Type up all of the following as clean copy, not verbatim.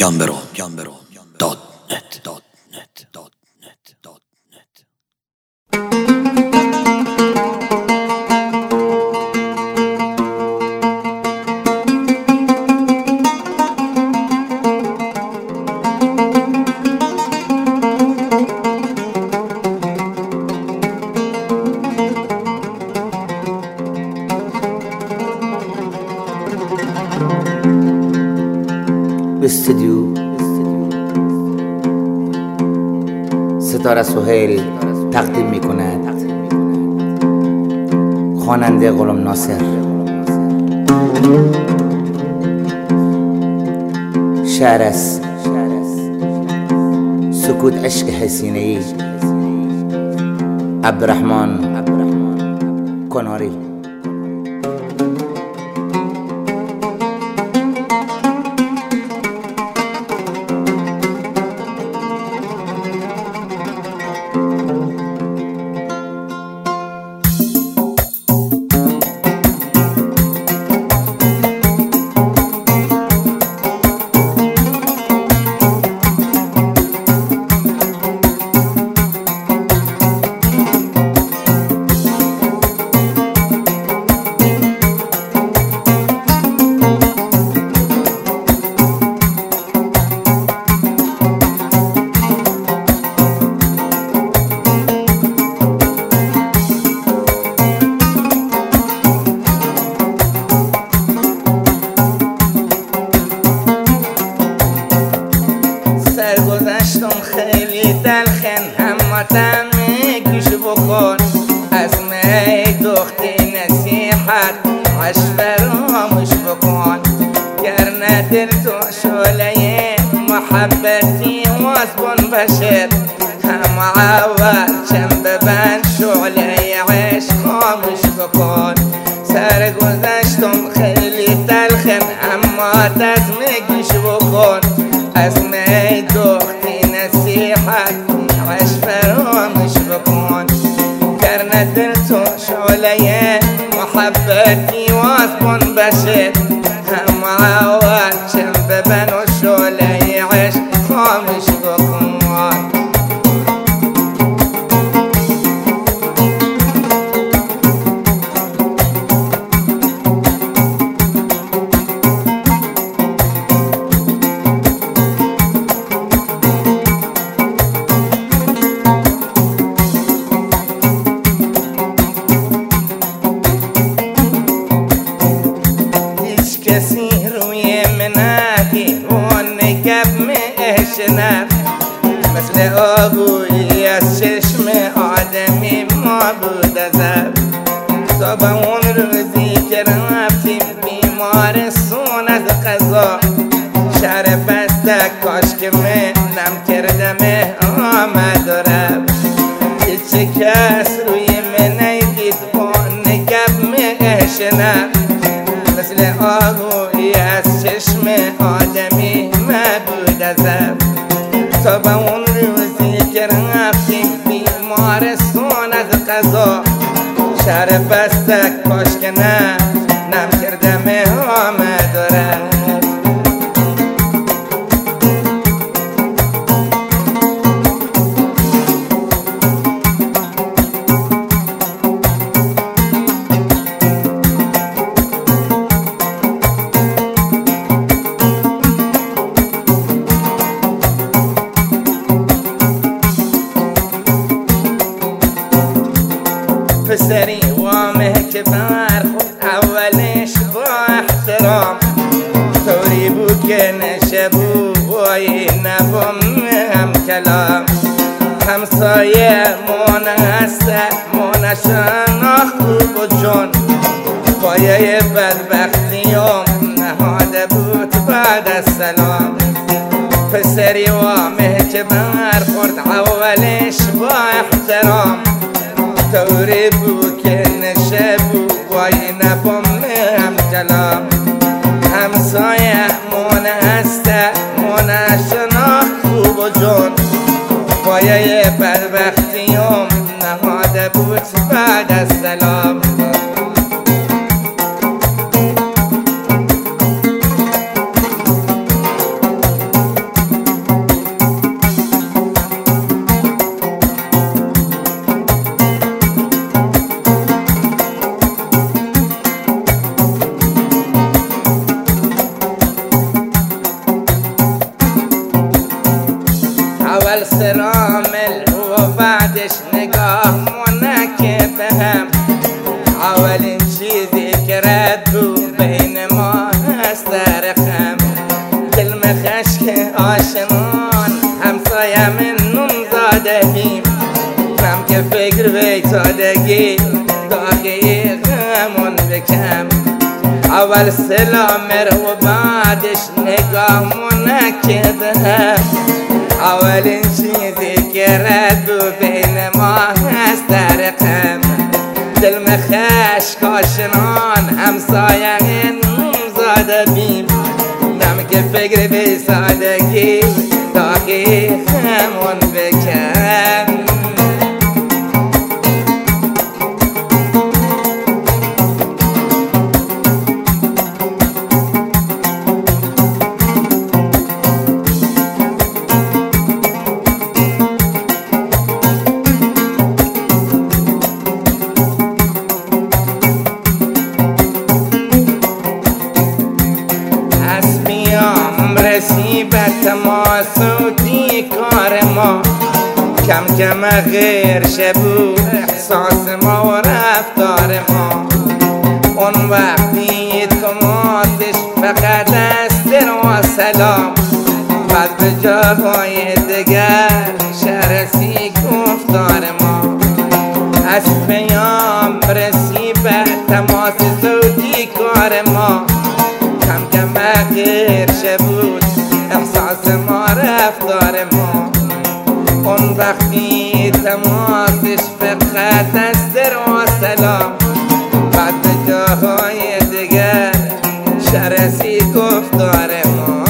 استودیو ستاره سهیل تقدیم میکند خواننده غلام ناصر. شعر است سکوت عشق حسینه‌ای عبدالرحمن کناری. خیلی دلخن اما دمی گوش بکن از می دختی نصیحت عشق فراموش بکن گر ندر تو شعله محبتی واسبون بشر هم عوض چم ببند شعله عشق خاموش بکن سر گذشتم خیلی دلخن اما دمی گوش بکن از می دختی نصیحت عشق فراموش بکن گر ندر تو شعله محبتی واسبون بشر هم عوض چم ببن و شعله عشق خاموش بکن. کسی روی منادی و نگب میشنب مثل آبویی از چشم آدمی ما بود ازب صبح اون روزی که رفتیم بیمارستون از قضا شهر بسته کاش که منم کردم آمد و رفت هیچ کس روی من ندید و نگب میشنب مثل آهوی از چشم آدمی مبود ازب تا به اون روزی که رفتیم بیمارستون از قضا شهر بسته کاش که نه نم کردم آمد و رفت. پسری وامه که برخود اولش با احترام طوری بود که نشبو بایی نبام هم کلام همسایه مون هسته مون شناخت خوب و جون پایه بدبختیم نهاده بود بعد از سلام پسری وامه که برخورد اولش با احترام طوری بود که نشبو وای نبام هم کلام همسایه مون هسته مون شناخت خوب و جون پایه بدبختیم نهاده بود بعد از سلام عشق آشنان همسایه من نون زادگیم نم که فکر بیتادگی داغی غمون بکم اول سلام و بعدش نگاهمون نکدم اولین چیزی که رد و بین ما هست درقم دل مخش کاشنان همسایه نون زاده بیم نم که فکر بی سادگی داغی همون بکم رسیبت ما صوتی کار ما کم کم غیر شبو احساس ما و رفتار ما اون وقتی تو ماتش فقط است و سلام بعد به جاهای دیگر شرسی گفتار ما از پیام رسیبت تماس صوتی کار ما کم کم غیر شبود احساس ما رفتار ما اون وقتی تماسش فقط از در و سلام بعد به جاهای دیگر شرسی گفتار ما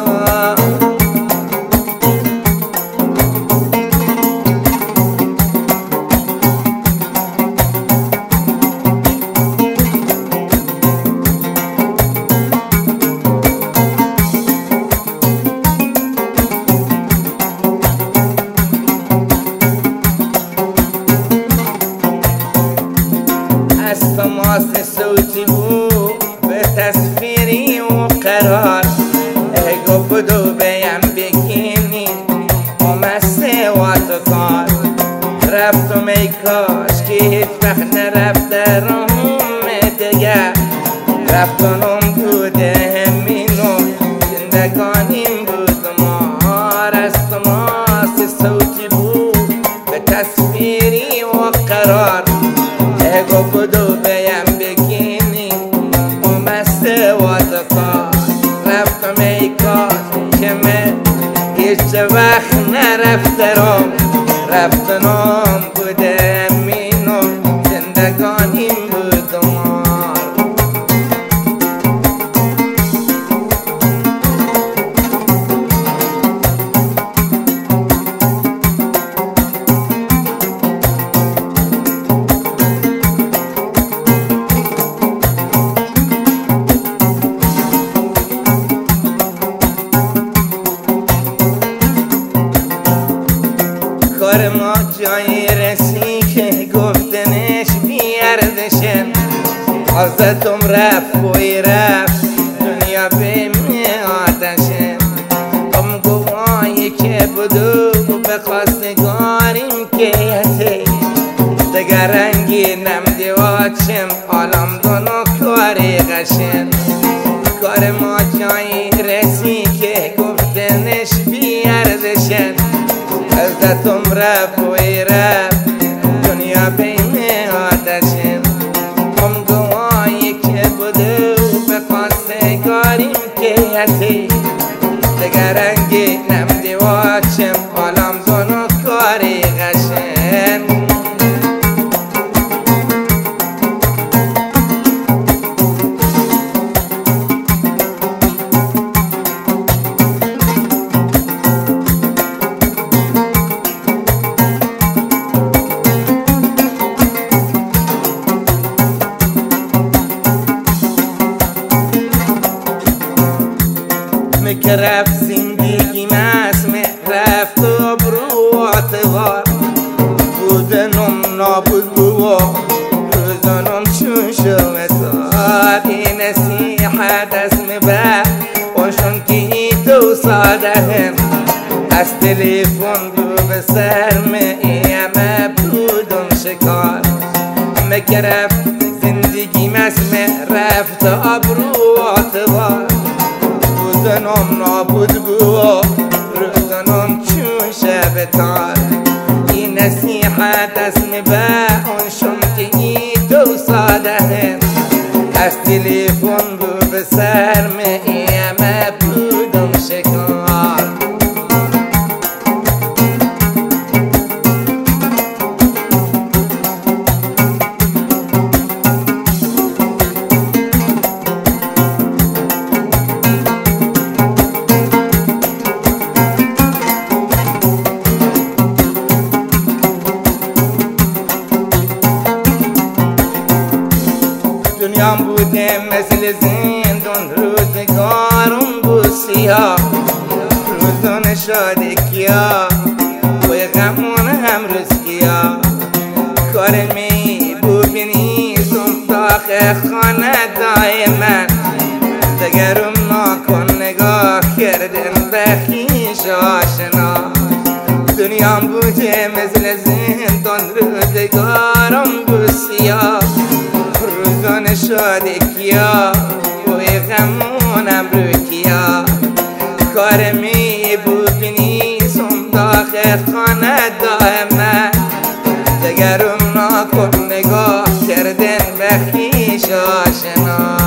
تماس صوتی بود به تصویری و قرار اگو بدو بیم بگینی اومسته و تو کار رفتم ای کاش که هیچ وقت نرفته روم دیگر رفتنم بوده همینو زندگانیم بود مار از تماس صوتی بود به تصویری و قرار اگو بدو بیم بگینی اومسته و دکار رفتم ای کاش که من هیچ وقت نرفتم رفتنم بوده امینو زندگانیم بود مار کار ما جایی رسی که گفتنش بیاردشن ازتم رفت بوی رفت دنیا به آتشن ام گوهایی که بدو به خواستگاریم که یتی دگر رنگی نمدی واچم عالم دونو کاری قشن کار ما جایی رسی که گفتنش بیاردشن ازتم رفت وی رفت دنیا بین آتشن هم گوهایی که بدو به خواستگاریم که یتی دگر رنگی نمدی واچم عالم دونو کاری قشن که رفت زندگی مسمه رفت و برو اعتبار بودنم نابود بوا روزنم چون شومتار این نصیحت اسم بر وشون که تو ساده هم از تلفن دو به سرمه ایمه بودم شکار مگه رفت زندگی مسمه رفت آبرو اعتبار بودنم نابود بود بتال این نصیحت اسم به اون شمتی تو ساده از تلفن بو به سر میامه بودم شکار دنیام بوده مثل زندون روزگارم بود سیاه روزان شاده کیا و غمون امروز کیا کار می ببینیزم داخل خانه دائما دگرم ناکن نگاه کردن به خویش آشنا دنیام بوده مثل زندون روزگارم بود سیاه روزان شاده کیا و غمونم رو کیا کار می ببینیزم داخل خانه دائما دگرم ناکن نگاه کردن به خویش آشنا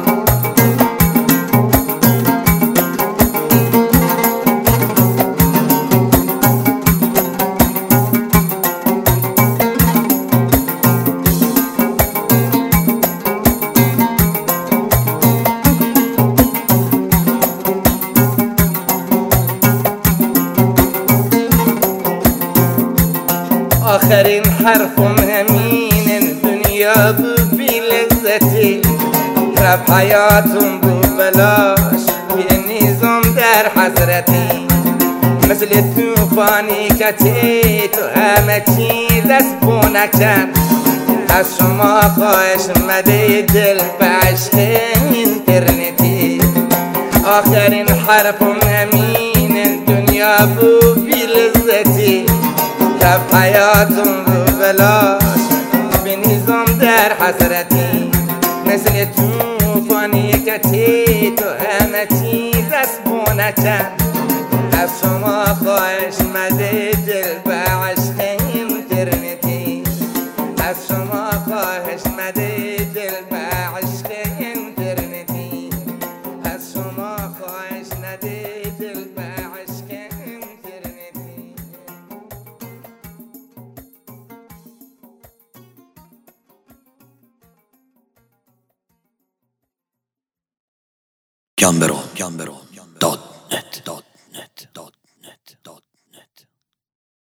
آخرین حرفم همین دنیا بو بی لذتی رب حیاتم بو بلاش بینیزم در حضرتی مثل توفانی کتی تو همه چیز از بونکن از شما خواهش مده دل به عشق اینترنتی آخرین حرفم همین دنیا بو بی لذتی رب حیاتم رو بلاش بنیزم در حسرتی مثل توفانی کتی تو همه چیز از بونکن از شما خواهش مده دل به عشق اینترنتی از شما خواهش مده دل به عشق اینترنتی از شما خواهش مده دل به عشق اینترنتی Gambero.